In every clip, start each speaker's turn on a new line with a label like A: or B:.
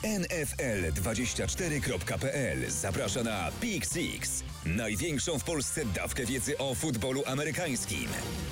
A: NFL24.pl zaprasza na Pick Six, największą w Polsce dawkę wiedzy o futbolu amerykańskim.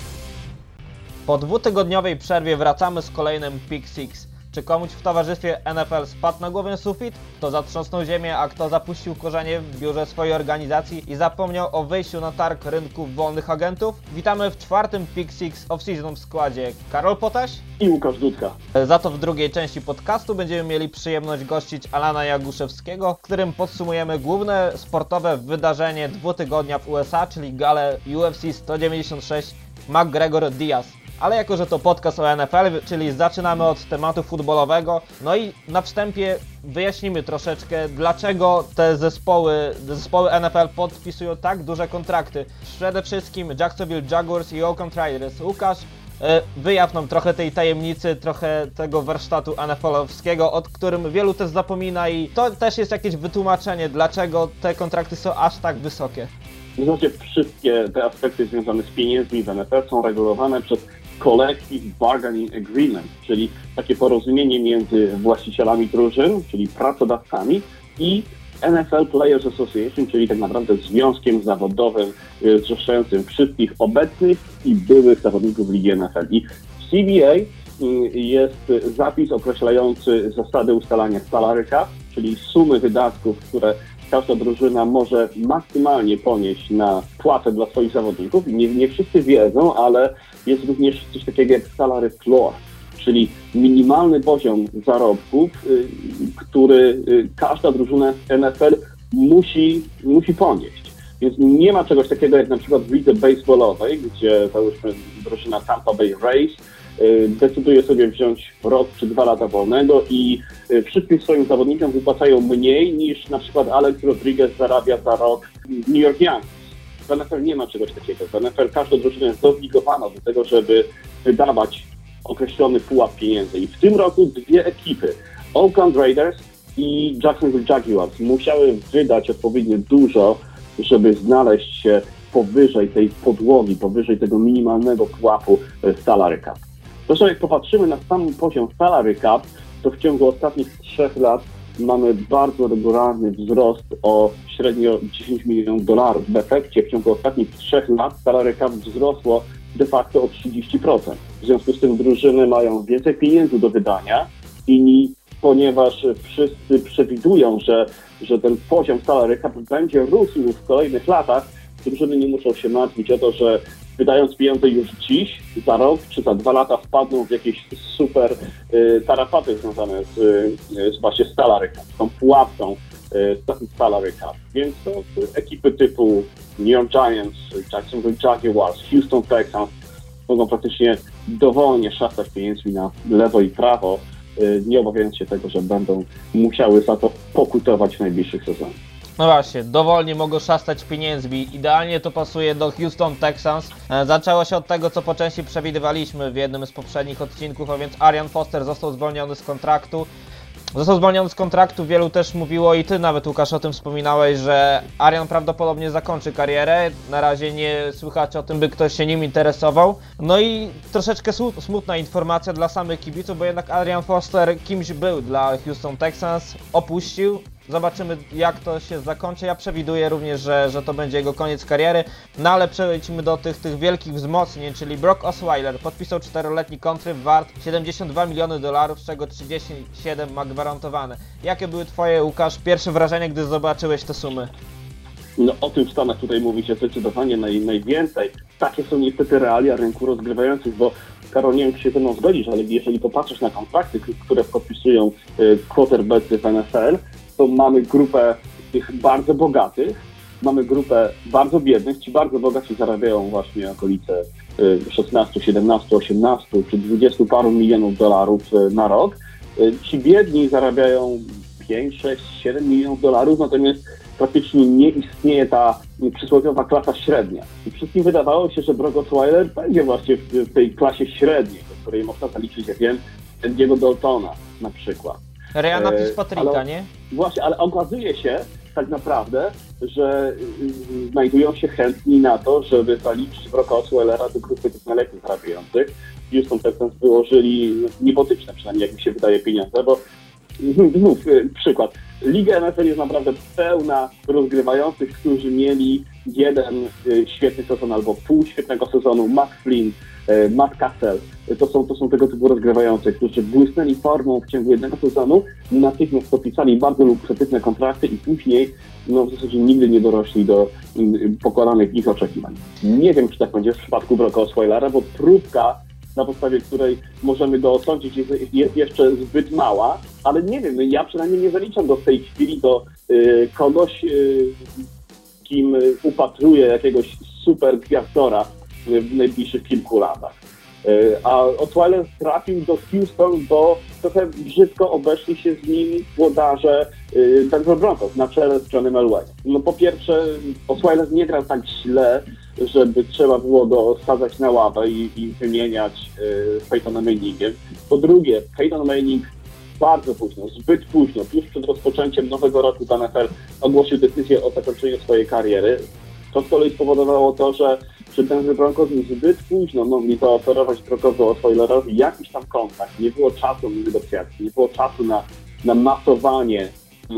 B: Po dwutygodniowej przerwie wracamy z kolejnym Pick Six. Czy komuś w towarzystwie NFL spadł na głowę sufit? Kto zatrząsnął ziemię, a kto zapuścił korzenie w biurze swojej organizacji i zapomniał o wyjściu na targ rynku wolnych agentów? Witamy w czwartym Pick Six off-season w składzie Karol Potaś
C: i Łukasz Dudka.
B: Za to w drugiej części podcastu będziemy mieli przyjemność gościć Alana Jaguszewskiego, w którym podsumujemy główne sportowe wydarzenie dwutygodnia w USA, czyli galę UFC 196 McGregor-Diaz. Ale jako, że to podcast o NFL, czyli zaczynamy od tematu futbolowego, no i na wstępie wyjaśnimy troszeczkę, dlaczego te zespoły NFL podpisują tak duże kontrakty. Przede wszystkim Jacksonville Jaguars i Oakland Raiders. Łukasz, wyjaw nam trochę tej tajemnicy, trochę tego warsztatu NFL-owskiego, o którym wielu też zapomina i to też jest jakieś wytłumaczenie, dlaczego te kontrakty są aż tak wysokie.
C: Znaczy, wszystkie te aspekty związane z pieniędzmi w NFL są regulowane przez Collective Bargaining Agreement, czyli takie porozumienie między właścicielami drużyn, czyli pracodawcami, i NFL Players Association, czyli tak naprawdę związkiem zawodowym zrzeszającym wszystkich obecnych i byłych zawodników ligi NFL. I w CBA jest zapis określający zasady ustalania salary cap, czyli sumy wydatków, które każda drużyna może maksymalnie ponieść na płatę dla swoich zawodników. Nie wszyscy wiedzą, ale jest również coś takiego jak salary floor, czyli minimalny poziom zarobków, który każda drużyna NFL musi ponieść. Więc nie ma czegoś takiego jak na przykład w lidze baseballowej, gdzie załóżmy drużyna Tampa Bay Rays decyduje sobie wziąć rok czy 2 lata wolnego i wszystkim swoim zawodnikom wypłacają mniej niż na przykład Alex Rodriguez zarabia za rok w New York Yankees. W NFL nie ma czegoś takiego. W NFL każda drużyna jest zobligowana do tego, żeby wydawać określony pułap pieniędzy. I w tym roku dwie ekipy, Oakland Raiders i Jacksonville Jaguars, musiały wydać odpowiednio dużo, żeby znaleźć się powyżej tej podłogi, powyżej tego minimalnego pułapu salary cap. Zresztą jak popatrzymy na sam poziom salary cap, to w ciągu ostatnich 3 lat mamy bardzo regularny wzrost o średnio $10 milionów. W efekcie w ciągu ostatnich 3 lat salary cap wzrosło de facto o 30%. W związku z tym drużyny mają więcej pieniędzy do wydania i ponieważ wszyscy przewidują, że ten poziom salary cap będzie rósł w kolejnych latach, drużyny nie muszą się martwić o to, że wydając pieniądze już dziś, za rok czy za 2 lata wpadną w jakieś super tarapaty związane z właśnie salary cap, tą pułapką salary cap. Więc to ekipy typu New York Giants, Jacksonville Jaguars, Houston Texans mogą praktycznie dowolnie szastać pieniędzmi na lewo i prawo, nie obawiając się tego, że będą musiały za to pokutować w najbliższych sezonach.
B: No właśnie, dowolnie mogą szastać pieniędzmi. Idealnie to pasuje do Houston Texans. Zaczęło się od tego, co po części przewidywaliśmy w jednym z poprzednich odcinków, a więc Arian Foster został zwolniony z kontraktu. Wielu też mówiło i ty nawet, Łukasz, o tym wspominałeś, że Arian prawdopodobnie zakończy karierę. Na razie nie słychać o tym, by ktoś się nim interesował. No i troszeczkę smutna informacja dla samych kibiców, bo jednak Arian Foster kimś był dla Houston Texans, opuścił. Zobaczymy, jak to się zakończy. Ja przewiduję również, że to będzie jego koniec kariery. No ale przejdźmy do tych wielkich wzmocnień, czyli Brock Osweiler podpisał 4-letni kontrakt wart $72 miliony, z czego 37 ma gwarantowane. Jakie były twoje, Łukasz, pierwsze wrażenia, gdy zobaczyłeś te sumy?
C: No o tym w Stanach tutaj mówi się zdecydowanie najwięcej. Takie są niestety realia rynku rozgrywających, bo Karol, nie wiem, czy się ze mną zgodzisz, ale jeżeli popatrzysz na kontrakty, które podpisują quarterbacki w NFL, to mamy grupę tych bardzo bogatych, mamy grupę bardzo biednych. Ci bardzo bogaci zarabiają właśnie okolice 16, 17, 18 czy 20 paru milionów dolarów na rok. Ci biedni zarabiają 5, 6, 7 milionów dolarów, natomiast praktycznie nie istnieje ta przysłowiowa klasa średnia. I wszystkim wydawało się, że Brock Osweiler będzie właśnie w tej klasie średniej, do której można zaliczyć, jak wiem, Andy'ego Daltona na przykład.
B: Ryana Fitzpatricka, nie?
C: Właśnie, ale okazuje się tak naprawdę, że znajdują się chętni na to, żeby zaliczyć Brocka Osweilera do grupy tych najlepiej zarabiających. Houston Texans wyłożyli niebotyczne, przynajmniej jak mi się wydaje, pieniądze, bo znów przykład. Liga NFL jest naprawdę pełna rozgrywających, którzy mieli jeden świetny sezon albo pół świetnego sezonu. Matt Flynn, Matt Cassell, to są tego typu rozgrywający, którzy błysnęli formą w ciągu jednego sezonu, natychmiast podpisali bardzo lukratywne kontrakty i później w zasadzie nigdy nie dorośli do pokładanych w nich oczekiwań. Nie wiem, czy tak będzie w przypadku Brocka Osweilera, bo próbka, na podstawie której możemy go osądzić, jest jeszcze zbyt mała, ale nie wiem, ja przynajmniej nie zaliczam go w tej chwili do kogoś, kim upatruję jakiegoś super gwiazdora w najbliższych kilku latach. A Osweiler trafił do Houston, bo trochę brzydko obeszli się z nim włodarze Denver Broncos na czele z Johnem Elwayem. No po pierwsze, Osweiler nie grał tak źle, żeby trzeba było go sadzać na ławę i wymieniać z Peytonem Manningiem. Po drugie, Peyton Manning bardzo późno, zbyt późno, tuż przed rozpoczęciem nowego roku w NFL ogłosił decyzję o zakończeniu swojej kariery. To z kolei spowodowało to, że Denver Broncos zbyt późno mogli zaoferować Brockowi Osweilerowi jakiś tam kontakt. Nie było czasu na negocjacje, nie było czasu na masowanie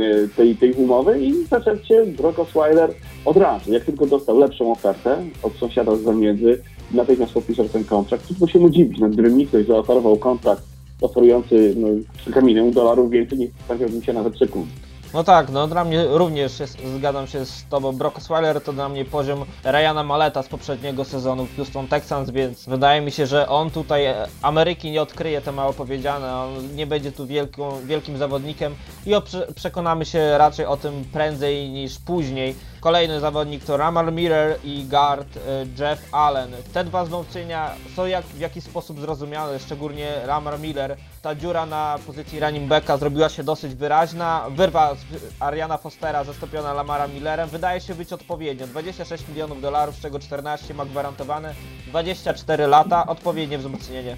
C: tej umowy i w efekcie Brock Osweiler od razu, jak tylko dostał lepszą ofertę od sąsiada z zamiedzy, natychmiast podpisał ten kontrakt. Trudno się mu dziwić, gdyby mi ktoś zaoferował kontrakt oferujący kilka milionów dolarów więcej, nie stawiałbym się nawet sekund.
B: No tak, no dla mnie również zgadzam się z tobą. Brock Osweiler to dla mnie poziom Ryana Maleta z poprzedniego sezonu w Houston Texans, więc wydaje mi się, że on tutaj Ameryki nie odkryje, to mało powiedziane, on nie będzie tu wielkim zawodnikiem i przekonamy się raczej o tym prędzej niż później. Kolejny zawodnik to Lamar Miller i guard Jeff Allen. Te dwa wzmocnienia są w jakiś sposób zrozumiane, szczególnie Lamar Miller. Ta dziura na pozycji running backa zrobiła się dosyć wyraźna. Wyrwa Ariana Fostera zastąpiona Lamara Millerem wydaje się być odpowiednio. 26 milionów dolarów, z czego 14 ma gwarantowane, 24 lata, odpowiednie wzmocnienie.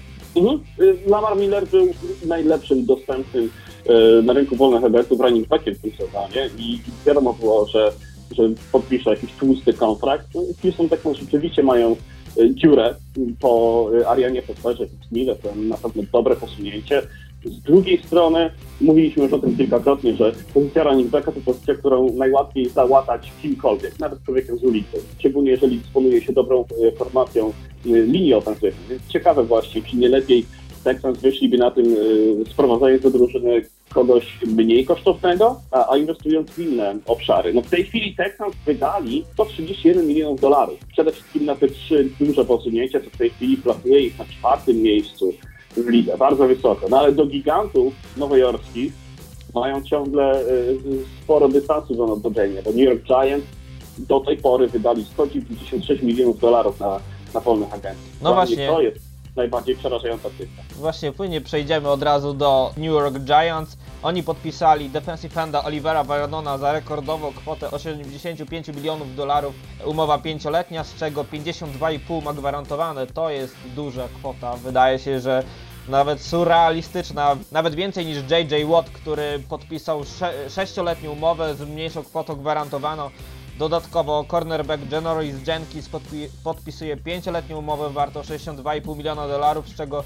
C: Lamar Miller był najlepszym dostępnym na rynku wolnych agentów running backiem w tym sezonie i wiadomo było, że podpisze jakiś tłusty kontrakt. Houston Texans rzeczywiście mają dziurę po Arianie Fosterze, Miller, to na pewno dobre posunięcie. Z drugiej strony, mówiliśmy już o tym kilkakrotnie, że pozycja running backa to pozycja, którą najłatwiej załatać kimkolwiek, nawet człowiekiem z ulicy. Szczególnie jeżeli dysponuje się dobrą formacją linii ofensywnej. Więc ciekawe właśnie, czy nie lepiej Texans wyszliby na tym, sprowadzając do drużyny kogoś mniej kosztownego, a inwestując w inne obszary. No w tej chwili Texans wydali 131 milionów dolarów. Przede wszystkim na te 3 duże posunięcia, co w tej chwili plasuje ich na 4. miejscu w lidze. Bardzo wysoko. No ale do gigantów nowojorskich mają ciągle sporo dystansu do nadrobienia. Bo New York Giants do tej pory wydali 196 milionów dolarów na wolnych agentów.
B: No właśnie.
C: To jest najbardziej przerażająca cyfra.
B: Właśnie płynnie przejdziemy od razu do New York Giants. Oni podpisali defensive enda Olivera Vernona za rekordową kwotę 85 milionów dolarów. Umowa 5-letnia, z czego 52,5 ma gwarantowane. To jest duża kwota. Wydaje się, że nawet surrealistyczna, nawet więcej niż J.J. Watt, który podpisał 6-letnią umowę z mniejszą kwotą gwarantowaną. Dodatkowo cornerback Janoris Jenkins podpisuje 5-letnią umowę wartą 62,5 miliona dolarów, z czego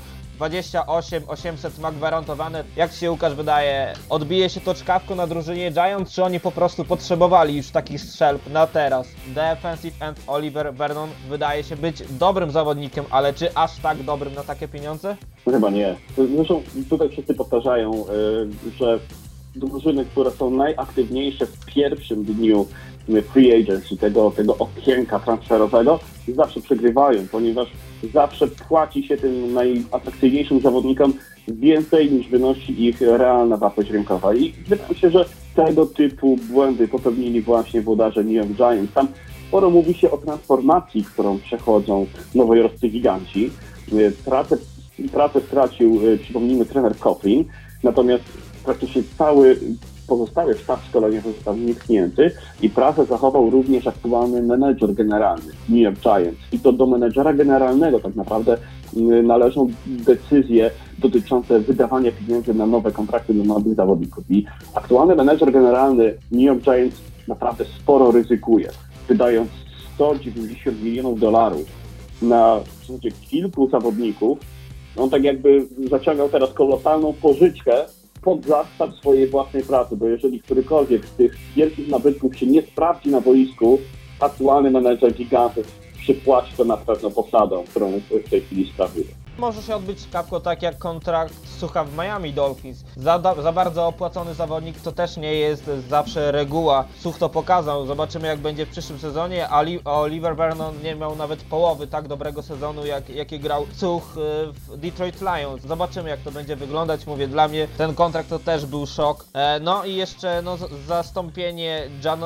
B: 28,800 ma gwarantowane. Jak Ci się, Łukasz, wydaje, odbije się to czkawką na drużynie Giants, czy oni po prostu potrzebowali już takich strzelb na teraz? Defensive end Oliver Vernon wydaje się być dobrym zawodnikiem, ale czy aż tak dobrym na takie pieniądze?
C: Chyba nie. Zresztą tutaj wszyscy powtarzają, że drużyny, które są najaktywniejsze w pierwszym dniu free agency, tego okienka transferowego, zawsze przegrywają, ponieważ zawsze płaci się tym najatrakcyjniejszym zawodnikom więcej niż wynosi ich realna wartość rynkowa. I wydaje mi się, że tego typu błędy popełnili właśnie włodarze New York Giants. Tam sporo mówi się o transformacji, którą przechodzą nowojorscy giganci. Pracę stracił, przypomnijmy, trener Coughlin, natomiast praktycznie cały pozostały sztab szkoleniowy został uniknięty i pracę zachował również aktualny menedżer generalny New York Giants. I to do menedżera generalnego tak naprawdę należą decyzje dotyczące wydawania pieniędzy na nowe kontrakty dla nowych zawodników. I aktualny menedżer generalny New York Giants naprawdę sporo ryzykuje, wydając 190 milionów dolarów na w zasadzie kilku zawodników. On tak jakby zaciągał teraz kolosalną pożyczkę pod zastaw swojej własnej pracy, bo jeżeli którykolwiek z tych wielkich nabytków się nie sprawdzi na boisku, aktualny menedżer gigantów przypłaci to na pewno posadą, którą w tej chwili sprawuje.
B: Może się odbyć skawko tak jak kontrakt Sucha w Miami Dolphins. Za bardzo opłacony zawodnik to też nie jest zawsze reguła. Such to pokazał. Zobaczymy jak będzie w przyszłym sezonie, a Oliver Vernon nie miał nawet połowy tak dobrego sezonu jaki grał Such w Detroit Lions. Zobaczymy jak to będzie wyglądać. Mówię, dla mnie ten kontrakt to też był szok. No i jeszcze zastąpienie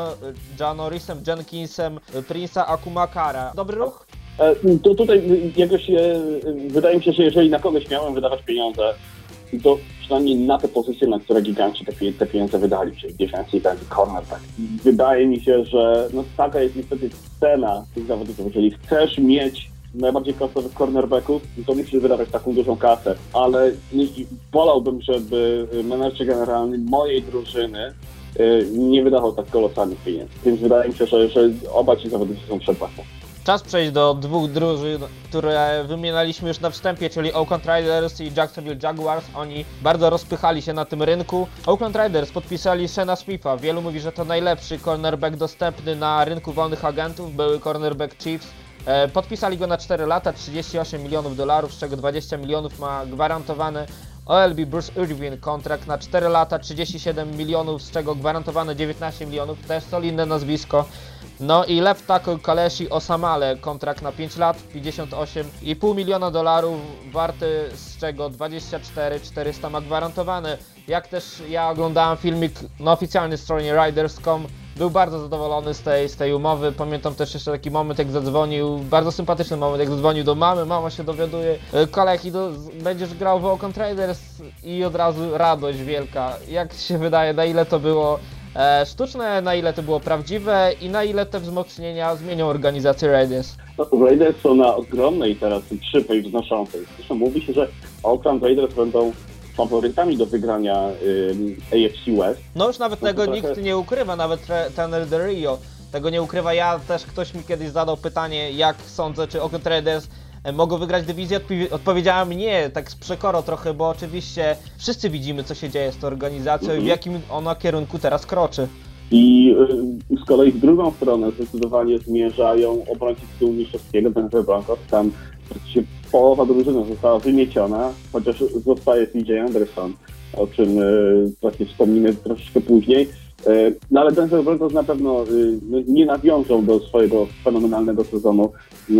B: Janorisem Jenkinsem Prince'a Akumakara. Dobry ruch?
C: To tutaj jakoś wydaje mi się, że jeżeli na kogoś miałem wydawać pieniądze, to przynajmniej na te pozycje, na które giganci te pieniądze wydali, czyli defensive end, cornerback. Wydaje mi się, że taka jest niestety cena tych zawodników. Jeżeli chcesz mieć najbardziej kosztowych cornerbacków, to musisz wydawać taką dużą kasę, ale wolałbym, żeby menedżer generalny mojej drużyny nie wydawał tak kolosalnych pieniędzy. Więc wydaje mi się, że obaj ci zawodnicy są przepłaceni.
B: Czas przejść do dwóch drużyn, które wymienialiśmy już na wstępie, czyli Oakland Raiders i Jacksonville Jaguars. Oni bardzo rozpychali się na tym rynku. Oakland Raiders podpisali Shena Smitha. Wielu mówi, że to najlepszy cornerback dostępny na rynku wolnych agentów. Były cornerback Chiefs. Podpisali go na 4 lata, $38 milionów, z czego 20 milionów ma gwarantowane. OLB Bruce Irvin kontrakt na 4 lata, 37 milionów, z czego gwarantowane 19 milionów. Też solidne nazwisko. No i left tackle Kaleshi Osamale, kontrakt na 5 lat, $58,5 miliona, warty, z czego 24,400 ma gwarantowane. Jak też ja oglądałem filmik na oficjalnej stronie Riders.com, był bardzo zadowolony z tej umowy. Pamiętam też jeszcze taki moment, jak zadzwonił, bardzo sympatyczny moment, jak zadzwonił do mamy, mama się dowiaduje, kolegi, będziesz grał w Oakland Raiders i od razu radość wielka. Jak się wydaje, na ile to było sztuczne, na ile to było prawdziwe i na ile te wzmocnienia zmienią organizację Raiders?
C: Raiders są na ogromnej teraz szypej wznoszącej. Zresztą mówi się, że Oakland Raiders będą faworytami do wygrania AFC West.
B: No już nawet tego nikt nie ukrywa, nawet Tanner Del Rio tego nie ukrywa. Ja też, ktoś mi kiedyś zadał pytanie, jak sądzę, czy Oakland Raiders mogą wygrać dywizję. Odpowiedziałem nie, tak z przekorą trochę, bo oczywiście wszyscy widzimy, co się dzieje z tą organizacją i w jakim ona kierunku teraz kroczy.
C: I z kolei w drugą stronę zdecydowanie zmierzają obrońcy tytułu mistrzowskiego Denver Broncos. Tam połowa drużyny została wymieciona, chociaż zostaje CJ Anderson, o czym właśnie wspomnimy troszeczkę później. No ale Denver Broncos na pewno nie nawiążą do swojego fenomenalnego sezonu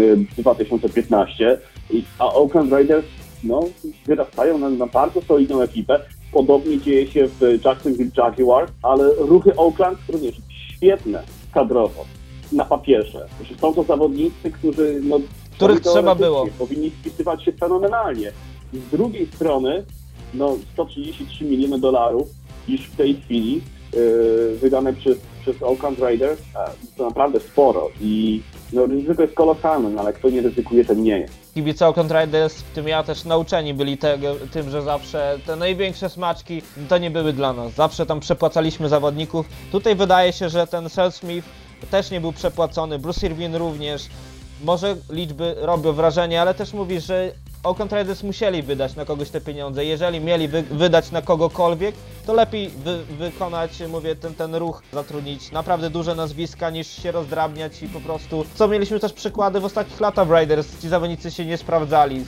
C: 2015, a Oakland Raiders wyrastają na bardzo solidną ekipę. Podobnie dzieje się w Jacksonville Jaguars, ale ruchy Oakland również świetne kadrowo, na papierze. Są to zawodnicy,
B: których trzeba było.
C: Powinni spisywać się fenomenalnie. Z drugiej strony, $133 miliony już w tej chwili wydane przez Oakland Raiders, to naprawdę sporo i ryzyko jest kolosalne, ale kto nie ryzykuje, ten nie jest.
B: Kibice Oakland Raiders, w tym ja też nauczeni byli tym, że zawsze te największe smaczki to nie były dla nas. Zawsze tam przepłacaliśmy zawodników. Tutaj wydaje się, że ten Shel Smith też nie był przepłacony, Bruce Irvin również. Może liczby robią wrażenie, ale też mówisz, że Oakland Raiders musieli wydać na kogoś te pieniądze. Jeżeli mieli wydać na kogokolwiek, to lepiej wykonać, ten ruch, zatrudnić naprawdę duże nazwiska, niż się rozdrabniać i po prostu... Co mieliśmy też przykłady w ostatnich latach w Raiders, ci zawodnicy się nie sprawdzali.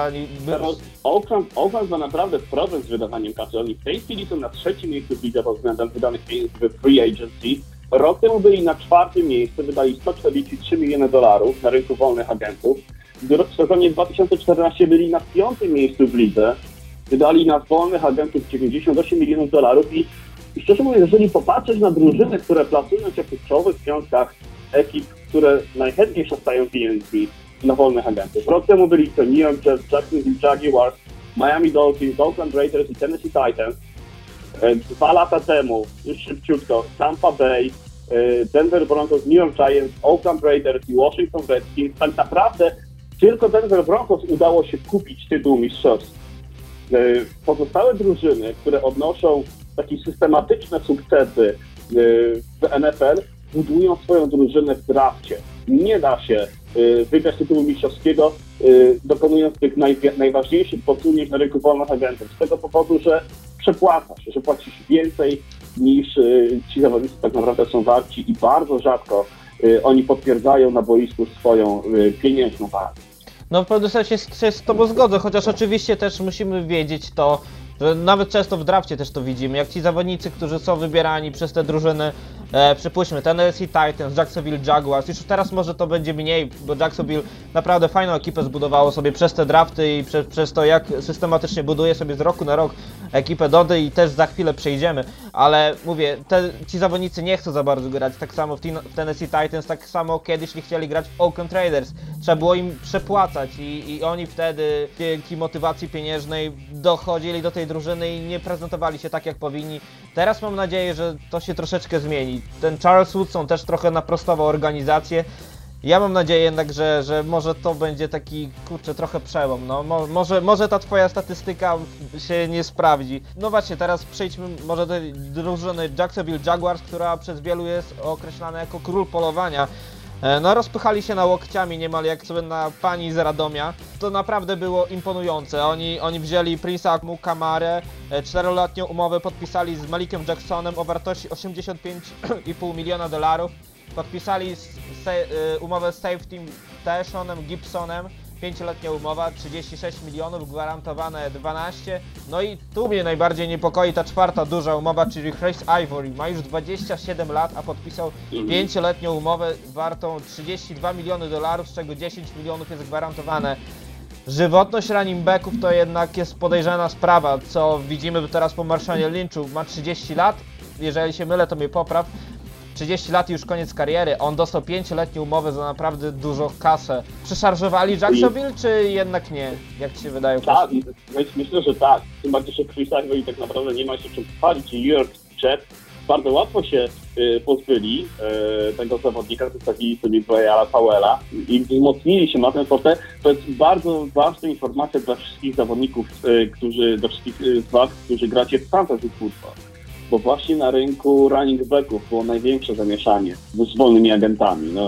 C: Oakland ma naprawdę problem z wydawaniem kasy. Oni w tej chwili są na 3. miejscu w lidze pod względem wydanych pieniędzy w free agency. Rok temu byli na 4. miejscu, wydali $143 miliony na rynku wolnych agentów. W sezonie 2014 byli na 5. miejscu w lidze, wydali na wolnych agentów $98 milionów i szczerze mówiąc, jeżeli popatrzeć na drużyny, które plasują się w czołowych piątkach ekip, które najchętniej szastają pieniędzmi na wolnych agentów. Rok temu byli to New York Jets, Jacksonville Jaguars, Miami Dolphins, Oakland Raiders i Tennessee Titans. 2 lata temu, już szybciutko, Tampa Bay, Denver Broncos, New York Giants, Oakland Raiders i Washington Redskins. Tak naprawdę tylko Denver Broncos udało się kupić tytuł mistrzowski. Pozostałe drużyny, które odnoszą takie systematyczne sukcesy w NFL, budują swoją drużynę w drafcie. Nie da się wygrać tytułu mistrzowskiego, dokonując tych najważniejszych posunięć na rynku wolnych agentów. Z tego powodu, że przepłacasz, że płacisz więcej niż ci zawodnicy tak naprawdę są warci i bardzo rzadko oni potwierdzają na boisku swoją pieniężną wartość.
B: No w pewnym sensie się z tobą zgodzę, chociaż oczywiście też musimy wiedzieć to, że nawet często w drafcie też to widzimy, jak ci zawodnicy, którzy są wybierani przez te drużyny, przypuśćmy Tennessee Titans, Jacksonville Jaguars, już teraz może to będzie mniej, bo Jacksonville naprawdę fajną ekipę zbudowało sobie przez te drafty i przez to, jak systematycznie buduje sobie z roku na rok ekipę Dody i też za chwilę przejdziemy, ale mówię, ci zawodnicy nie chcą za bardzo grać, tak samo w Tennessee Titans, tak samo kiedyś nie chcieli grać w Oakland Raiders, trzeba było im przepłacać i oni wtedy dzięki motywacji pieniężnej dochodzili do tej drużyny i nie prezentowali się tak jak powinni. Teraz mam nadzieję, że to się troszeczkę zmieni. Ten Charles Woodson też trochę naprostował organizację. Ja mam nadzieję jednak, że może to będzie taki, kurczę, trochę przełom, no. Może ta twoja statystyka się nie sprawdzi. No właśnie, teraz przejdźmy może do drużyny Jacksonville Jaguars, która przez wielu jest określana jako król polowania. No rozpychali się na łokciami niemal jak sobie na pani z Radomia. To naprawdę było imponujące. Oni wzięli Prince'a Mukamarę, 4-letnią umowę podpisali z Malikiem Jacksonem o wartości $85,5 miliona. Podpisali umowę z safety Deshaonem Gibsonem, 5-letnia umowa, 36 milionów, gwarantowane 12. No i tu mnie najbardziej niepokoi ta czwarta duża umowa, czyli Chris Ivory. Ma już 27 lat, a podpisał 5-letnią umowę wartą $32 miliony, z czego 10 milionów jest gwarantowane. Żywotność running backów to jednak jest podejrzana sprawa, co widzimy teraz po Marshonie Lynchu. Ma 30 lat, jeżeli się mylę, to mnie popraw. 30 lat i już koniec kariery, on dostał 5-letnią umowę za naprawdę dużo kasę. Przeszarżowali Jacksonville, czy jednak nie? Jak ci się wydaje?
C: Tak, myślę, że tak. Tym bardziej, że Chris Ivory tak naprawdę nie ma się czym chwalić. New York Jets bardzo łatwo się pozbyli tego zawodnika, zostawili sobie Brayala Powella i wzmocnili się na ten fortę. To jest bardzo ważna informacja dla wszystkich zawodników, dla wszystkich z was, którzy gracie w fantasy football. Bo właśnie na rynku running backów było największe zamieszanie z wolnymi agentami. No,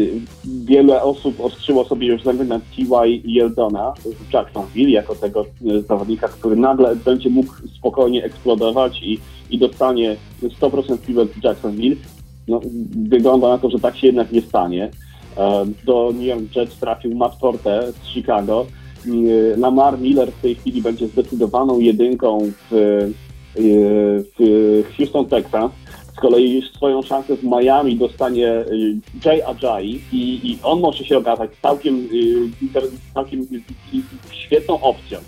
C: wiele osób ostrzyło sobie już zęby na T.Y. Yeldona z Jacksonville jako tego zawodnika, który nagle będzie mógł spokojnie eksplodować i dostanie 100% piłek w Jacksonville. No, wygląda na to, że tak się jednak nie stanie. Do New York Jets trafił Matt Forte z Chicago. Lamar Miller w tej chwili będzie zdecydowaną jedynką w Houston Texans. Z kolei swoją szansę w Miami dostanie Jay Ajayi i on może się okazać całkiem świetną opcją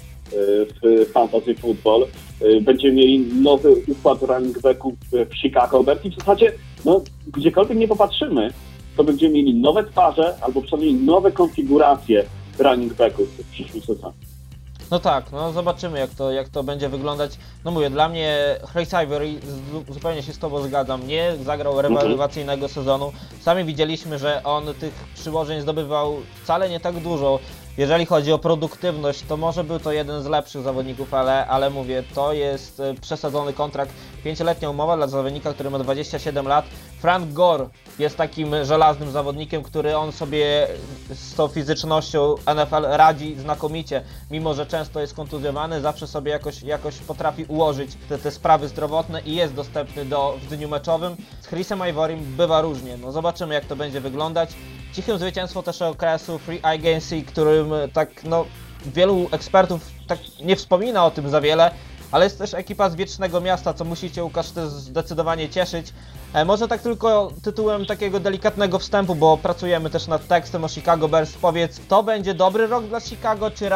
C: w fantasy football. Będziemy mieli nowy układ running backów w Chicago. I w zasadzie, no, gdziekolwiek nie popatrzymy, to będziemy mieli nowe twarze albo przynajmniej nowe konfiguracje running backów w przyszłym sezonie.
B: No tak, no zobaczymy jak to będzie wyglądać. No mówię, dla mnie Chris Ivory, zupełnie się z tobą zgadzam, nie zagrał rewelacyjnego sezonu. Sami widzieliśmy, że on tych przyłożeń zdobywał wcale nie tak dużo. Jeżeli chodzi o produktywność, to może był to jeden z lepszych zawodników, ale mówię, to jest przesadzony kontrakt, 5-letnia umowa dla zawodnika, który ma 27 lat. Frank Gore jest takim żelaznym zawodnikiem, który on sobie z tą fizycznością NFL radzi znakomicie, mimo że często jest kontuzjowany, zawsze sobie jakoś potrafi ułożyć te sprawy zdrowotne i jest dostępny w dniu meczowym. Z Chrisem Ivorym bywa różnie, no zobaczymy jak to będzie wyglądać. Cichym zwycięstwo też okresu Free Agency, którym tak no wielu ekspertów tak nie wspomina o tym za wiele, ale jest też ekipa z Wiecznego Miasta, co musicie, Łukasz, też zdecydowanie cieszyć. Może tak tylko tytułem takiego delikatnego wstępu, bo pracujemy też nad tekstem o Chicago Bears. Powiedz, to będzie dobry rok dla Chicago, czy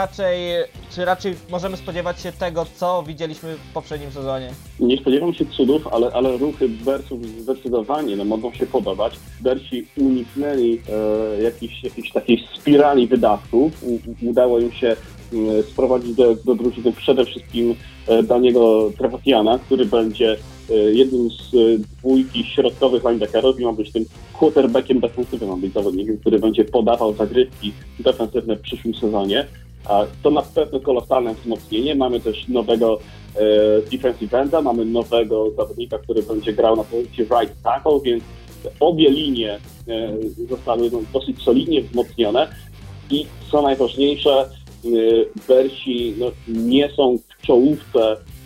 B: raczej możemy spodziewać się tego, co widzieliśmy w poprzednim sezonie? Nie
C: spodziewam się cudów, ale ruchy Bearsów zdecydowanie mogą się podobać. Bearsi uniknęli jakiejś takiej spirali wydatków. Udało im się sprowadzić do drużyny przede wszystkim Daniego Trevatiana, który będzie jednym z dwójki środkowych linebackerów i ma być tym quarterbackiem defensywnym, ma być zawodnikiem, który będzie podawał zagrywki defensywne w przyszłym sezonie. A to na pewno kolosalne wzmocnienie. Mamy też nowego defensive enda, mamy nowego zawodnika, który będzie grał na pozycji right tackle, więc obie linie zostały dosyć solidnie wzmocnione i co najważniejsze, Bearsi nie są w czołówce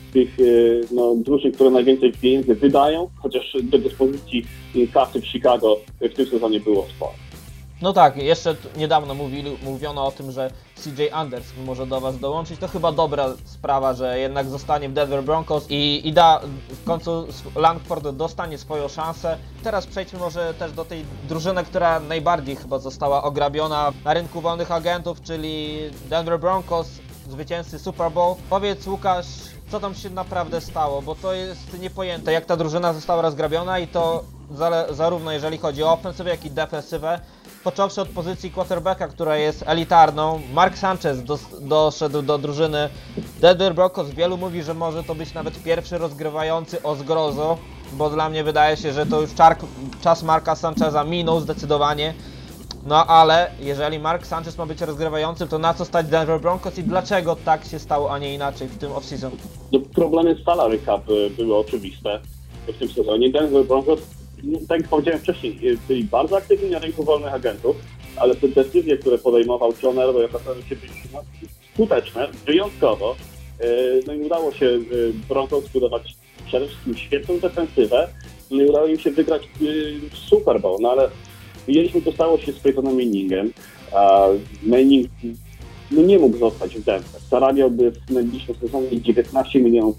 C: tych drużyn, które najwięcej pieniędzy wydają, chociaż do dyspozycji kasy w Chicago w tym sezonie było sporo.
B: No tak, jeszcze niedawno mówiono o tym, że CJ Anderson może do Was dołączyć. To chyba dobra sprawa, że jednak zostanie w Denver Broncos i w końcu Langford dostanie swoją szansę. Teraz przejdźmy może też do tej drużyny, która najbardziej chyba została ograbiona na rynku wolnych agentów, czyli Denver Broncos, zwycięzcy Super Bowl. Powiedz, Łukasz, co tam się naprawdę stało, bo to jest niepojęte, jak ta drużyna została rozgrabiona i to zarówno jeżeli chodzi o ofensywę, jak i defensywę. Począwszy od pozycji quarterbacka, która jest elitarną. Mark Sanchez doszedł do drużyny Denver Broncos. Wielu mówi, że może to być nawet pierwszy rozgrywający o zgrozo, bo dla mnie wydaje się, że to już czas Marka Sancheza minął zdecydowanie. No ale jeżeli Mark Sanchez ma być rozgrywającym, to na co stać Denver Broncos i dlaczego tak się stało, a nie inaczej w tym off-season?
C: Problemy z salary cap były oczywiste w tym sezonie. Denver Broncos, tak jak powiedziałem wcześniej, byli bardzo aktywni na rynku wolnych agentów, ale te decyzje, które podejmował John Elway, okazały się być skuteczne, wyjątkowo. No i udało się Broncos zbudować przede wszystkim świetną defensywę, no i udało im się wygrać Super Bowl, no ale widzieliśmy, co stało się z Peytonem Manningiem. Manning nie mógł zostać w Denver. Zarabiałby w najbliższym sezonie $19 milionów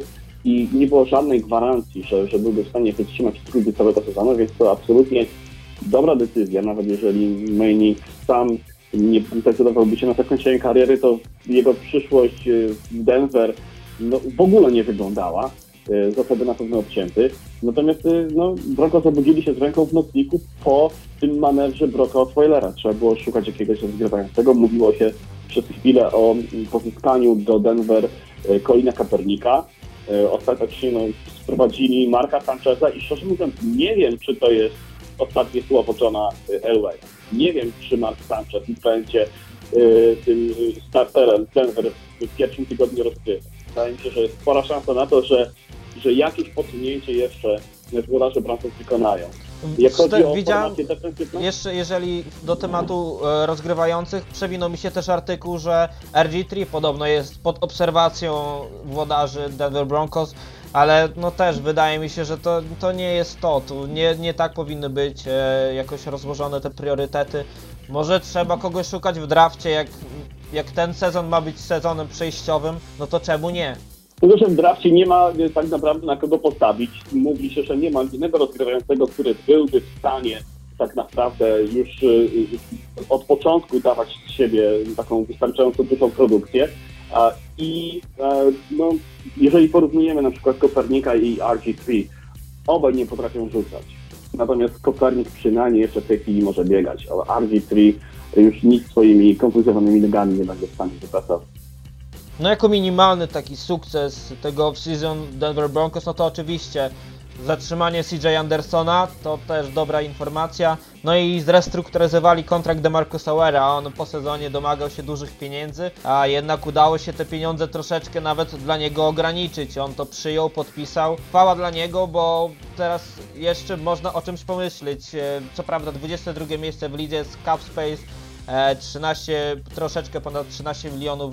C: i nie było żadnej gwarancji, że byłby w stanie wytrzymać trudy całego sezonu, więc to absolutnie dobra decyzja. Nawet jeżeli Manning sam nie zdecydowałby się na zakończenie kariery, to jego przyszłość w Denver w ogóle nie wyglądała. Zostałby na pewno odcięty. Natomiast Broncos obudzili się z ręką w nocniku po tym manewrze Brocka Osweilera. Trzeba było szukać jakiegoś rozgrywającego. Mówiło się przez chwilę o pozyskaniu do Denver Colina Kaepernicka. Ostatecznie sprowadzili Marka Sancheza i szczerze mówiąc nie wiem, czy to jest ostatnie słowo Johna Elwaya. Nie wiem, czy Mark Sanchez będzie tym starterem Denver w pierwszym tygodniu rozgrywek. Wydaje mi się, że jest spora szansa na to, że jakieś posunięcie jeszcze włodarze Broncos wykonają. Jak chodzi o formację defensywną?
B: Jeszcze jeżeli do tematu rozgrywających, przewinął mi się też artykuł, że RG3 podobno jest pod obserwacją włodarzy Denver Broncos, ale też wydaje mi się, że to nie jest to. Tu nie tak powinny być jakoś rozłożone te priorytety. Może trzeba kogoś szukać w drafcie, jak ten sezon ma być sezonem przejściowym, no to czemu nie?
C: Tylko, że w drafcie nie ma tak naprawdę na kogo postawić. Mówi się, że nie ma innego rozgrywającego, który byłby w stanie tak naprawdę już od początku dawać z siebie taką wystarczająco dużą produkcję. Jeżeli porównujemy na przykład Kopernika i RG3, obaj nie potrafią rzucać. Natomiast Kopernik przynajmniej jeszcze w tej chwili może biegać, a RG3 już nic swoimi kontuzjowanymi nogami nie będzie w stanie wypracować.
B: No jako minimalny taki sukces tego off-season Denver Broncos, no to oczywiście zatrzymanie CJ Andersona, to też dobra informacja. No i zrestrukturyzowali kontrakt DeMarcusa Ware'a, on po sezonie domagał się dużych pieniędzy, a jednak udało się te pieniądze troszeczkę nawet dla niego ograniczyć. On to przyjął, podpisał. Chwała dla niego, bo teraz jeszcze można o czymś pomyśleć. Co prawda 22 miejsce w lidze z cap space, troszeczkę ponad $13 milionów,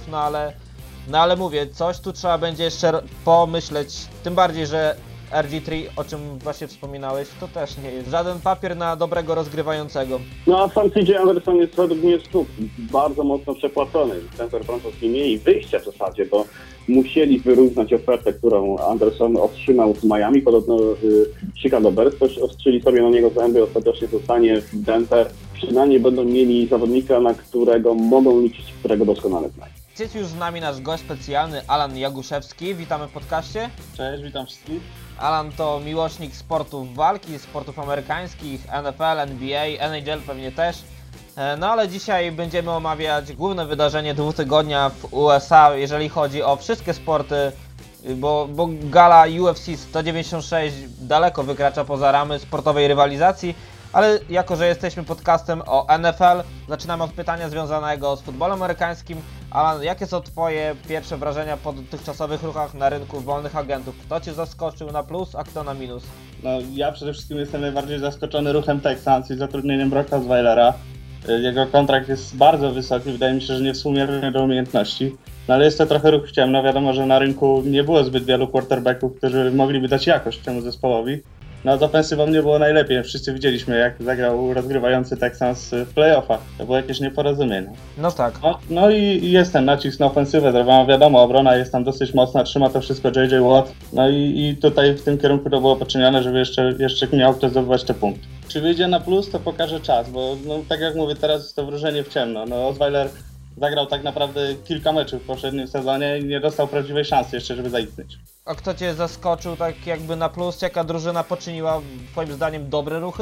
B: no ale mówię, coś tu trzeba będzie jeszcze pomyśleć, tym bardziej, że RG3, o czym właśnie wspominałeś, to też nie jest żaden papier na dobrego rozgrywającego.
C: No a sam CJ Anderson jest według mnie bardzo mocno przepłacony. Denver Broncos nie mieli wyjścia w zasadzie, bo musieli wyrównać ofertę, którą Anderson otrzymał z Miami. Podobno Chicago Bears też ostrzyli sobie na niego zęby, ostatecznie zostanie w Denver. Przynajmniej będą mieli zawodnika, na którego mogą liczyć, którego doskonale znają.
B: Jest już z nami nasz gość specjalny, Alan Jaguszewski. Witamy w podcaście.
D: Cześć, witam wszystkich.
B: Alan to miłośnik sportów walki, sportów amerykańskich, NFL, NBA, NHL pewnie też. No ale dzisiaj będziemy omawiać główne wydarzenie dwutygodnia w USA, jeżeli chodzi o wszystkie sporty, bo gala UFC 196 daleko wykracza poza ramy sportowej rywalizacji. Ale jako, że jesteśmy podcastem o NFL, zaczynamy od pytania związanego z futbolem amerykańskim. Alan, jakie są Twoje pierwsze wrażenia po dotychczasowych ruchach na rynku wolnych agentów? Kto Cię zaskoczył na plus, a kto na minus?
D: No, ja przede wszystkim jestem najbardziej zaskoczony ruchem Texans i zatrudnieniem Brocka Osweilera. Jego kontrakt jest bardzo wysoki, wydaje mi się, że niewspółmiernie do umiejętności. No ale jest to trochę ruch w ciemno, wiadomo, że na rynku nie było zbyt wielu quarterbacków, którzy mogliby dać jakość temu zespołowi. No z ofensywą nie było najlepiej, wszyscy widzieliśmy jak zagrał rozgrywający Texans w playoffach, to było jakieś nieporozumienie.
B: No tak.
D: No i jest ten nacisk na ofensywę, wiadomo, obrona jest tam dosyć mocna, trzyma to wszystko J.J. Watt, no i tutaj w tym kierunku to było poczynione, żeby jeszcze miał kto zdobywać te punkty. Czy wyjdzie na plus, to pokaże czas, bo no, tak jak mówię, teraz jest to wróżenie w ciemno. No Osweiler zagrał tak naprawdę kilka meczów w poprzednim sezonie i nie dostał prawdziwej szansy jeszcze, żeby zaistnieć.
B: A kto cię zaskoczył tak jakby na plus? Jaka drużyna poczyniła twoim zdaniem dobre ruchy?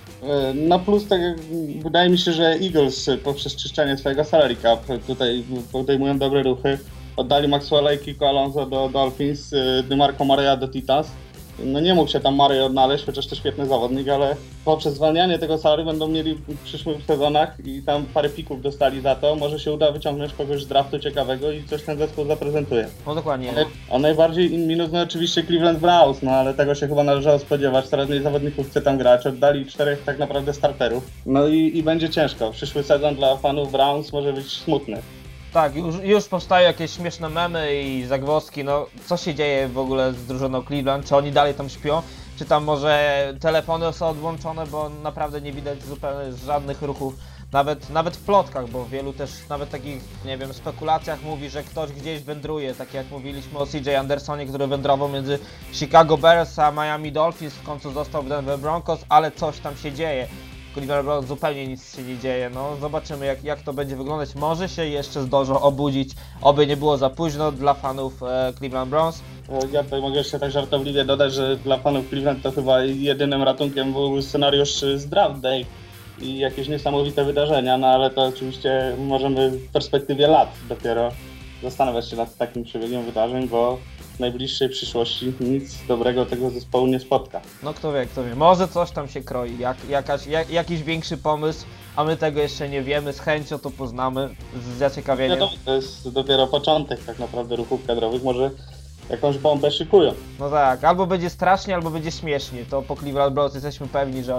D: Na plus, tak jak wydaje mi się, że Eagles poprzez czyszczenie swojego salary cap tutaj podejmują dobre ruchy. Oddali Maxwella i Kiko Alonso do Dolphins, DeMarco Murray'a do Titans. No nie mógł się tam Murray odnaleźć, chociaż to świetny zawodnik, ale poprzez zwalnianie tego salary będą mieli w przyszłych sezonach i tam parę pików dostali za to. Może się uda wyciągnąć kogoś z draftu ciekawego i coś ten zespół zaprezentuje.
B: No dokładnie.
D: A najbardziej minus no oczywiście Cleveland Browns, no ale tego się chyba należało spodziewać. Coraz mniej zawodników chce tam grać, oddali 4 tak naprawdę starterów. No i będzie ciężko. Przyszły sezon dla fanów Browns może być smutny.
B: Tak, już powstają jakieś śmieszne memy i zagwozdki, no co się dzieje w ogóle z drużyną Cleveland, czy oni dalej tam śpią, czy tam może telefony są odłączone, bo naprawdę nie widać zupełnie żadnych ruchów, nawet w plotkach, bo wielu też nawet takich, nie wiem, spekulacjach mówi, że ktoś gdzieś wędruje, tak jak mówiliśmy o CJ Andersonie, który wędrował między Chicago Bears a Miami Dolphins, w końcu został w Denver Broncos, ale coś tam się dzieje. Cleveland Browns zupełnie nic się nie dzieje, no zobaczymy jak to będzie wyglądać, może się jeszcze zdążą obudzić, oby nie było za późno dla fanów Cleveland Browns.
D: Ja tutaj mogę jeszcze tak żartobliwie dodać, że dla fanów Cleveland to chyba jedynym ratunkiem był scenariusz z Draft Day i jakieś niesamowite wydarzenia, no ale to oczywiście możemy w perspektywie lat dopiero zastanawiać się nad takim przebiegiem wydarzeń, bo w najbliższej przyszłości nic dobrego tego zespołu nie spotka.
B: No kto wie, może coś tam się kroi, jakiś większy pomysł, a my tego jeszcze nie wiemy, z chęcią to poznamy, z zaciekawieniem.
D: To jest dopiero początek tak naprawdę ruchów kadrowych, może jakąś bombę szykują.
B: No tak, albo będzie strasznie, albo będzie śmiesznie, to po Cleveland Browns jesteśmy pewni, że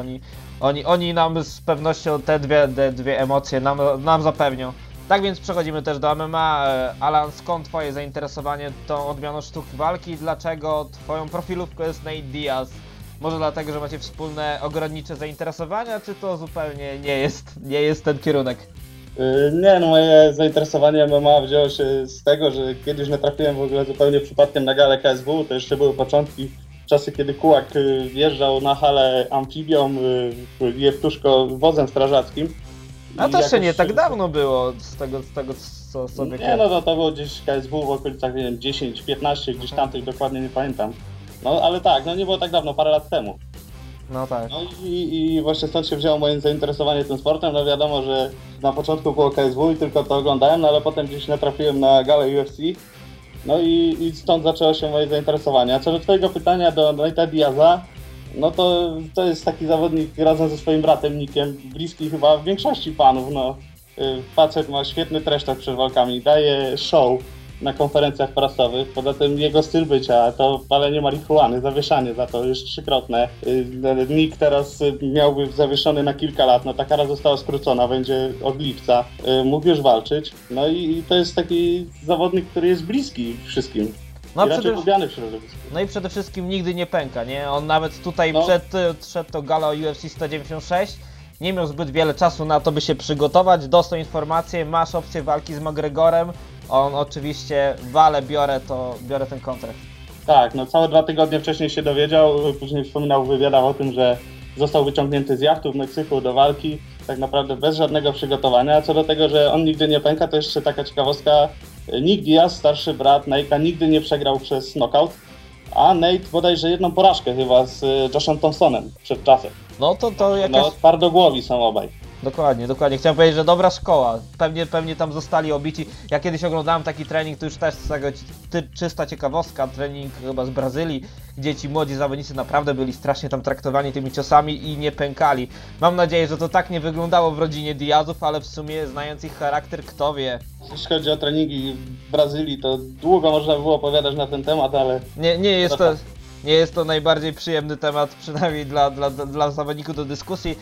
B: oni nam z pewnością te dwie emocje nam zapewnią. Tak więc przechodzimy też do MMA. Alan, skąd twoje zainteresowanie tą odmianą sztuki walki? Dlaczego twoją profilówką jest Nate Diaz? Może dlatego, że macie wspólne ogrodnicze zainteresowania, czy to zupełnie nie jest ten kierunek?
D: Nie, no moje zainteresowanie MMA wzięło się z tego, że kiedyś natrafiłem w ogóle zupełnie przypadkiem na galę KSW, to jeszcze były początki, czasy kiedy Kułak wjeżdżał na halę amfibią, Jewtuszko wozem strażackim.
B: A to jeszcze nie tak dawno było, z tego co sobie...
D: Nie, no to było gdzieś KSW w okolicach, nie wiem, 10, 15, gdzieś tamtych dokładnie nie pamiętam. No ale tak, no nie było tak dawno, parę lat temu.
B: No tak.
D: No i właśnie stąd się wzięło moje zainteresowanie tym sportem. No wiadomo, że na początku było KSW i tylko to oglądałem, no ale potem gdzieś natrafiłem na galę UFC. No i stąd zaczęło się moje zainteresowanie. A co do twojego pytania do Nate'a Diaza, no to jest taki zawodnik razem ze swoim bratem Nickiem, bliski chyba większości fanów. No. Facet ma świetny tresztok przed walkami, daje show na konferencjach prasowych. Poza tym jego styl bycia to palenie marihuany, zawieszanie za to już 3-krotne. Nick teraz miałby zawieszony na kilka lat, no ta kara została skrócona, będzie od lipca. Mógł już walczyć. No i to jest taki zawodnik, który jest bliski wszystkim.
B: No,
D: I raczej lubiany w środowisku.
B: No i przede wszystkim nigdy nie pęka, nie? On nawet tutaj przed tą galą UFC 196 nie miał zbyt wiele czasu na to, by się przygotować. Dostał informację, masz opcję walki z McGregorem. On oczywiście biorę ten kontrakt.
D: Tak, no całe 2 tygodnie wcześniej się dowiedział, później wspominał w wywiadach o tym, że został wyciągnięty z jachtu w Meksyku do walki, tak naprawdę bez żadnego przygotowania. A co do tego, że on nigdy nie pęka, to jeszcze taka ciekawostka. Nick Diaz, starszy brat Nate'a, nigdy nie przegrał przez knockout, a Nate bodajże jedną porażkę chyba z Joshem Thompsonem przed czasem.
B: No to jakaś...
D: No twardogłowi są obaj.
B: Dokładnie. Chciałem powiedzieć, że dobra szkoła. Pewnie tam zostali obici. Ja kiedyś oglądałem taki trening, to już też z tego czysta ciekawostka, trening chyba z Brazylii, gdzie ci młodzi zawodnicy naprawdę byli strasznie tam traktowani tymi ciosami i nie pękali. Mam nadzieję, że to tak nie wyglądało w rodzinie Diazów, ale w sumie znając ich charakter, kto wie.
D: Jeśli chodzi o treningi w Brazylii, to długo można było opowiadać na ten temat, ale...
B: Nie jest to najbardziej przyjemny temat, przynajmniej dla zawodników do dyskusji.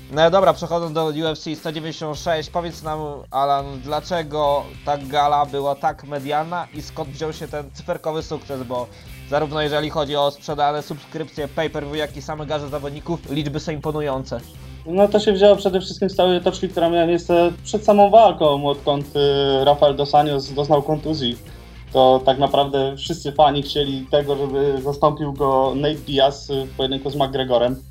B: No dobra, przechodząc do UFC 196, powiedz nam, Alan, dlaczego ta gala była tak medialna i skąd wziął się ten cyferkowy sukces, bo zarówno jeżeli chodzi o sprzedane subskrypcje pay-per-view, jak i same garze zawodników, liczby są imponujące.
D: No to się wzięło przede wszystkim z całej toczki, która miała miejsce przed samą walką, odkąd Rafael dos Anjos doznał kontuzji. To tak naprawdę wszyscy fani chcieli tego, żeby zastąpił go Nate Diaz w pojedynku z McGregorem,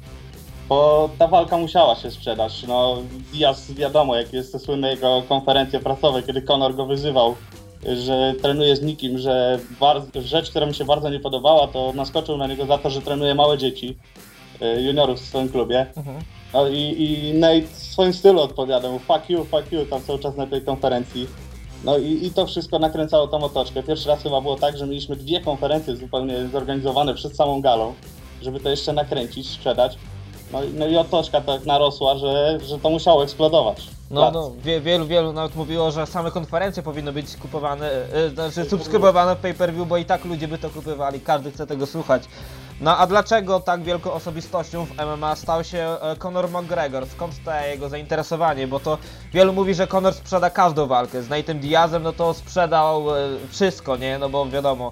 D: bo ta walka musiała się sprzedać. No, Diaz wiadomo, jakie jest te słynne jego konferencje prasowe, kiedy Conor go wyzywał, że trenuje z nikim, że rzecz, która mi się bardzo nie podobała, to naskoczył na niego za to, że trenuje małe dzieci, juniorów w swoim klubie. No i Nate w swoim stylu odpowiadał fuck you, tam cały czas na tej konferencji. No i to wszystko nakręcało tą otoczkę. Pierwszy raz chyba było tak, że mieliśmy 2 konferencje zupełnie zorganizowane przed samą galą, żeby to jeszcze nakręcić, sprzedać. No i otoczka tak narosła, że to musiało eksplodować.
B: No, wielu nawet mówiło, że same konferencje powinny być kupowane, znaczy subskrybowane w pay-per-view, bo i tak ludzie by to kupowali, każdy chce tego słuchać. No a dlaczego tak wielką osobistością w MMA stał się Conor McGregor? Skąd to jego zainteresowanie? Bo to wielu mówi, że Conor sprzeda każdą walkę. Z Nate'em Diazem no to sprzedał wszystko, nie? No bo wiadomo,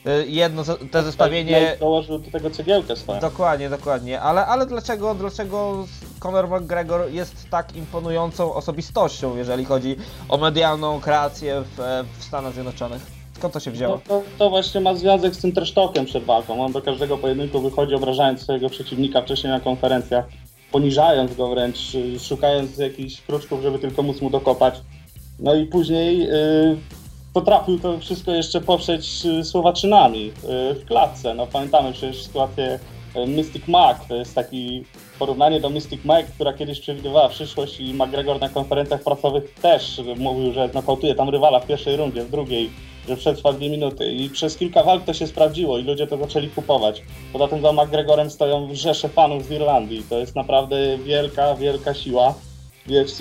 B: te zestawienie...
D: Dołożył do tego cegiełkę swoją.
B: Dokładnie. Ale dlaczego Conor McGregor jest tak imponującą osobistością, jeżeli chodzi o medialną kreację w Stanach Zjednoczonych? Skąd to się wzięło?
D: To właśnie ma związek z tym trashtalkiem przed walką. On do każdego pojedynku wychodzi obrażając swojego przeciwnika wcześniej na konferencjach, poniżając go wręcz, szukając jakichś kruczków, żeby tylko móc mu dokopać. No i później potrafił to wszystko jeszcze poprzeć słowaczynami w klatce. No pamiętamy przecież sytuację Mystic Mac, to jest takie porównanie do Mystic Mac, która kiedyś przewidywała przyszłość i McGregor na konferencjach prasowych też mówił, że nokautuje tam rywala w pierwszej rundzie, w drugiej, że przetrwa 2 minuty i przez kilka walk to się sprawdziło i ludzie to zaczęli kupować. Poza tym za McGregorem stoją rzesze fanów z Irlandii, to jest naprawdę wielka siła w UFC.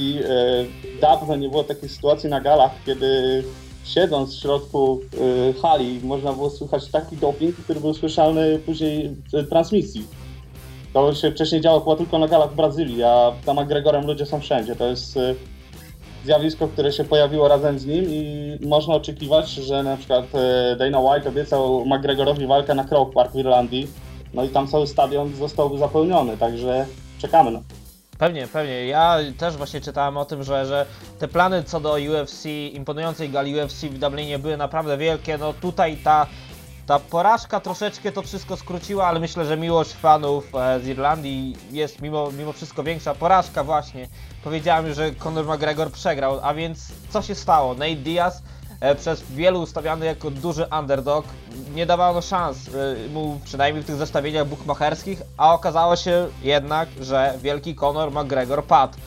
D: Dawno nie było takiej sytuacji na galach, kiedy siedząc w środku hali można było słychać taki doping, który był słyszalny później w transmisji. To się wcześniej działo chyba tylko na galach w Brazylii, a za McGregorem ludzie są wszędzie. To jest zjawisko, które się pojawiło razem z nim i można oczekiwać, że na przykład Dana White obiecał McGregorowi walkę na Croke Park w Irlandii, no i tam cały stadion zostałby zapełniony, także czekamy na to.
B: Pewnie. Ja też właśnie czytałem o tym, że te plany co do UFC, imponującej gali UFC w Dublinie były naprawdę wielkie. No tutaj ta porażka troszeczkę to wszystko skróciła, ale myślę, że miłość fanów z Irlandii jest mimo wszystko większa. Porażka właśnie. Powiedziałem już, że Conor McGregor przegrał, a więc co się stało? Nate Diaz przez wielu ustawiany jako duży underdog, nie dawano szans mu przynajmniej w tych zestawieniach bukmacherskich, a okazało się jednak, że wielki Conor McGregor padł.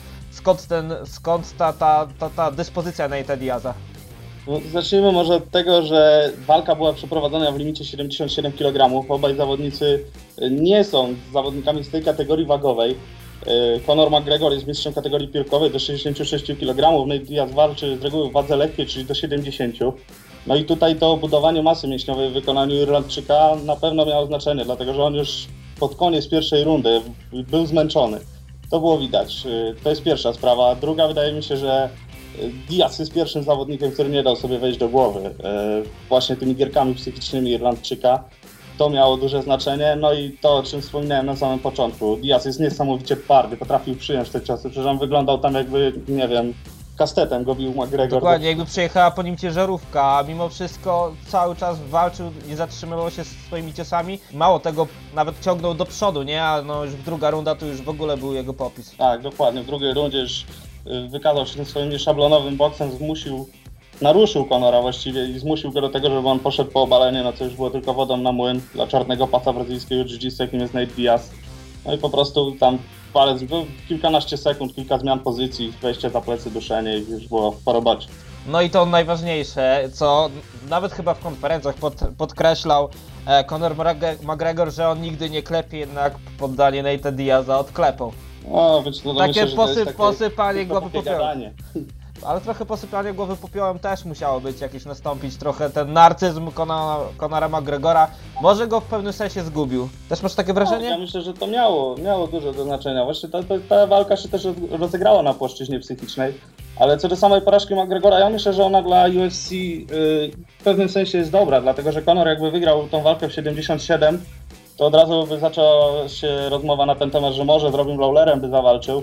B: Skąd ta dyspozycja Nate'a Diaza?
D: No, zacznijmy może od tego, że walka była przeprowadzona w limicie 77 kg. Obaj zawodnicy nie są zawodnikami z tej kategorii wagowej. Conor McGregor jest mistrzem kategorii piórkowej do 66 kg, Nate Diaz walczy z reguły w wadze lekkiej, czyli do 70. No i tutaj to budowanie masy mięśniowej w wykonaniu Irlandczyka na pewno miało znaczenie, dlatego że on już pod koniec pierwszej rundy był zmęczony. To było widać. To jest pierwsza sprawa. Druga, wydaje mi się, że Diaz jest pierwszym zawodnikiem, który nie dał sobie wejść do głowy właśnie tymi gierkami psychicznymi Irlandczyka. To miało duże znaczenie, no i to, o czym wspominałem na samym początku. Diaz jest niesamowicie twardy, potrafił przyjąć te ciosy, przecież on wyglądał tam jakby, nie wiem, kastetem go bił McGregor.
B: Dokładnie, jakby przejechała po nim ciężarówka, a mimo wszystko cały czas walczył, nie zatrzymywał się swoimi ciosami. Mało tego, nawet ciągnął do przodu, nie? A no już druga runda to już w ogóle był jego popis.
D: Tak, dokładnie, w drugiej rundzie już wykazał się tym swoim nieszablonowym boksem, naruszył Conora właściwie i zmusił go do tego, żeby on poszedł po obalenie, no co już było tylko wodą na młyn dla czarnego pasa brazylijskiego jiu-jitsu, jakim jest Nate Diaz. No i po prostu tam palec był kilkanaście sekund, kilka zmian pozycji, wejście za plecy, duszenie i już było po robocie.
B: No i to najważniejsze, co nawet chyba w konferencjach podkreślał Conor McGregor, że on nigdy nie klepie, jednak poddanie Nate'a Diaza odklepał.
D: No, więc to
B: takie
D: myślę, że to jest
B: posypanie głowy popiołem. Ale trochę posypanie głowy popiołem też musiało być jakieś nastąpić. Trochę ten narcyzm Conora McGregora może go w pewnym sensie zgubił. Też masz takie
D: No, ja
B: wrażenie?
D: myślę, że to miało dużo do znaczenia. Właśnie ta walka się też rozegrała na płaszczyźnie psychicznej. Ale co do samej porażki McGregora, ja myślę, że ona dla UFC w pewnym sensie jest dobra, dlatego że Conor jakby wygrał tą walkę w 77, to od razu by zaczęła się rozmowa na ten temat, że może z Robin Lawlerem by zawalczył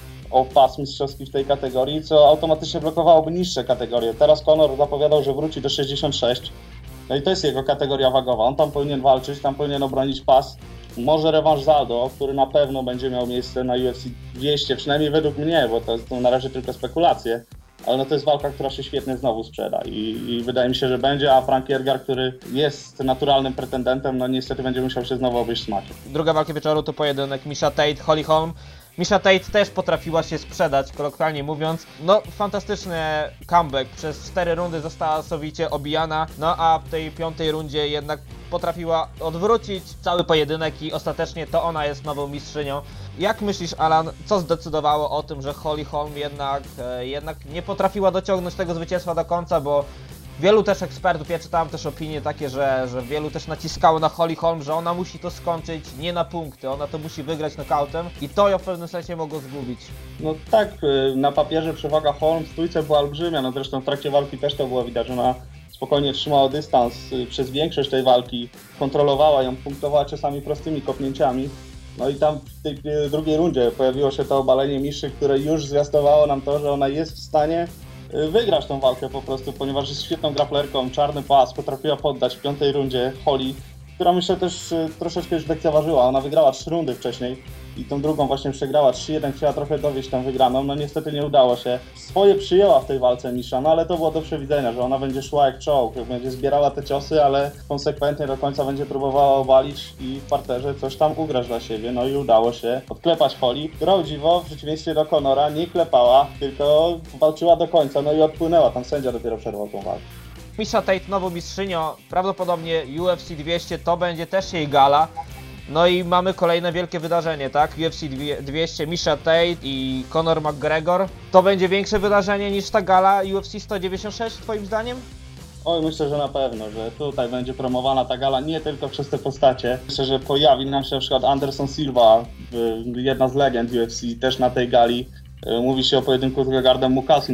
D: o pas mistrzowski w tej kategorii, co automatycznie blokowałoby niższe kategorie. Teraz Conor zapowiadał, że wróci do 66. No i to jest jego kategoria wagowa. On tam powinien walczyć, tam powinien obronić pas. Może rewanż z Aldo, który na pewno będzie miał miejsce na UFC 200, przynajmniej według mnie, bo to są na razie tylko spekulacje. Ale no to jest walka, która się świetnie znowu sprzeda i wydaje mi się, że będzie, a Frankie Edgar, który jest naturalnym pretendentem, no niestety będzie musiał się znowu obejść smakiem.
B: Druga walka wieczoru to pojedynek Miesha Tate, Holly Holm. Miesha Tate też potrafiła się sprzedać, kolokwialnie mówiąc. No, fantastyczny comeback. Przez 4 rundy została sowicie obijana, no a w tej 5. rundzie jednak potrafiła odwrócić cały pojedynek i ostatecznie to ona jest nową mistrzynią. Jak myślisz, Alan, co zdecydowało o tym, że Holly Holm jednak nie potrafiła dociągnąć tego zwycięstwa do końca, bo wielu też ekspertów, ja czytałem też opinie takie, że wielu też naciskało na Holly Holm, że ona musi to skończyć nie na punkty, ona to musi wygrać knockoutem i to ją w pewnym sensie mogło zgubić.
D: No tak, na papierze przewaga Holm w stójce była olbrzymia, no zresztą w trakcie walki też to było widać, że ona spokojnie trzymała dystans przez większość tej walki, kontrolowała ją, punktowała czasami prostymi kopnięciami. No i tam w tej drugiej rundzie pojawiło się to obalenie Miszy, które już zwiastowało nam to, że ona jest w stanie wygrać tą walkę po prostu, ponieważ jest świetną grapplerką, czarny pas, potrafiła poddać w 5. rundzie Holly, która myślę też troszeczkę już lekceważyła. Ona wygrała 3 rundy wcześniej i tą drugą właśnie przegrała 3-1, chciała trochę dowieść tą wygraną, no niestety nie udało się. Swoje przyjęła w tej walce Misha, no ale to było do przewidzenia, że ona będzie szła jak czołg, będzie zbierała te ciosy, ale konsekwentnie do końca będzie próbowała obalić i w parterze coś tam ugrać dla siebie, no i udało się odklepać Holly, która o dziwo, w przeciwieństwie do Conora, nie klepała, tylko walczyła do końca, no i odpłynęła, tam sędzia dopiero przerwał tą walkę.
B: Miesha Tate nową mistrzynią, prawdopodobnie UFC 200 to będzie też jej gala. No i mamy kolejne wielkie wydarzenie, tak? UFC 200, Miesha Tate i Conor McGregor. To będzie większe wydarzenie niż ta gala UFC 196 twoim zdaniem?
D: Oj, myślę, że na pewno, że tutaj będzie promowana ta gala nie tylko przez te postacie. Myślę, że pojawi nam się na przykład Anderson Silva, jedna z legend UFC, też na tej gali. Mówi się o pojedynku z Gegardem Musasim,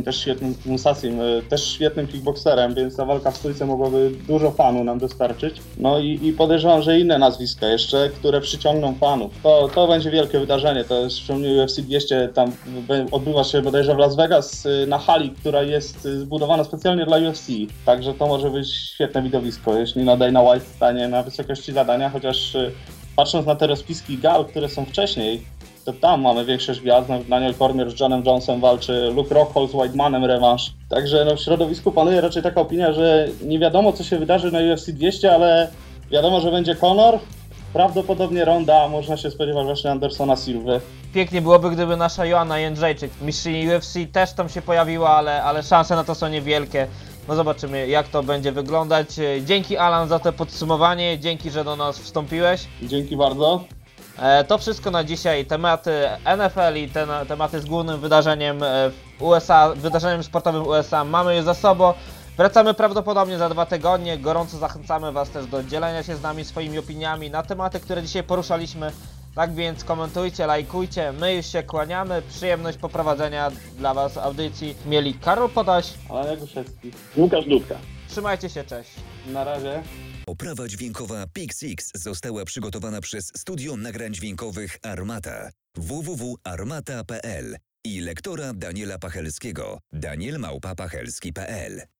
D: też świetnym kickboxerem, więc ta walka w stójce mogłaby dużo fanów nam dostarczyć. No i podejrzewam, że inne nazwiska jeszcze, które przyciągną fanów. To będzie wielkie wydarzenie, to jest w UFC 200, tam odbywa się bodajże w Las Vegas na hali, która jest zbudowana specjalnie dla UFC. Także to może być świetne widowisko, jeśli Dana White stanie na wysokości zadania, chociaż patrząc na te rozpiski gal, które są wcześniej, to tam mamy większość gwiazd. Daniel Cormier z Johnem Jonesem walczy, Luke Rockhold z Whitemanem rewanż. Także no, w środowisku panuje raczej taka opinia, że nie wiadomo co się wydarzy na UFC 200, ale wiadomo, że będzie Conor, prawdopodobnie Ronda, a można się spodziewać właśnie Andersona Silwy.
B: Pięknie byłoby, gdyby nasza Joanna Jędrzejczyk, mistrzyni UFC, też tam się pojawiła, ale szanse na to są niewielkie. No zobaczymy, jak to będzie wyglądać. Dzięki, Alan, za to podsumowanie, dzięki, że do nas wstąpiłeś.
D: Dzięki bardzo.
B: To wszystko na dzisiaj. Tematy NFL i tematy z głównym wydarzeniem w USA, wydarzeniem sportowym USA mamy już za sobą. Wracamy prawdopodobnie za 2 tygodnie. Gorąco zachęcamy Was też do dzielenia się z nami swoimi opiniami na tematy, które dzisiaj poruszaliśmy. Tak więc komentujcie, lajkujcie. My już się kłaniamy. Przyjemność poprowadzenia dla Was audycji mieli Karol Podaś,
D: Alan Jaguszewski.
C: Łukasz Dudka.
B: Trzymajcie się, cześć.
D: Na razie.
A: Oprawa dźwiękowa PixX została przygotowana przez Studio Nagrań Dźwiękowych Armata www.armata.pl i lektora Daniela Pachelskiego daniel@pachelski.pl.